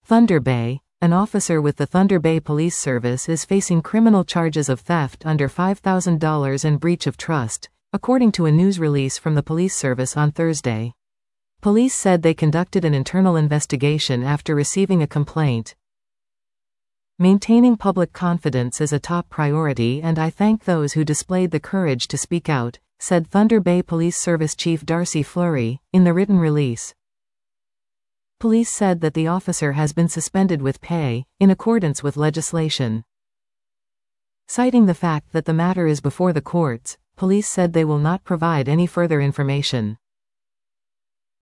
Thunder Bay. An officer with the Thunder Bay Police Service is facing criminal charges of theft under $5,000 and breach of trust, according to a news release from the police service on Thursday. Police said they conducted an internal investigation after receiving a complaint. Maintaining public confidence is a top priority, and I thank those who displayed the courage to speak out, said Thunder Bay Police Service Chief Darcy Fleury, in the written release. Police said that the officer has been suspended with pay, in accordance with legislation. Citing the fact that the matter is before the courts, police said they will not provide any further information.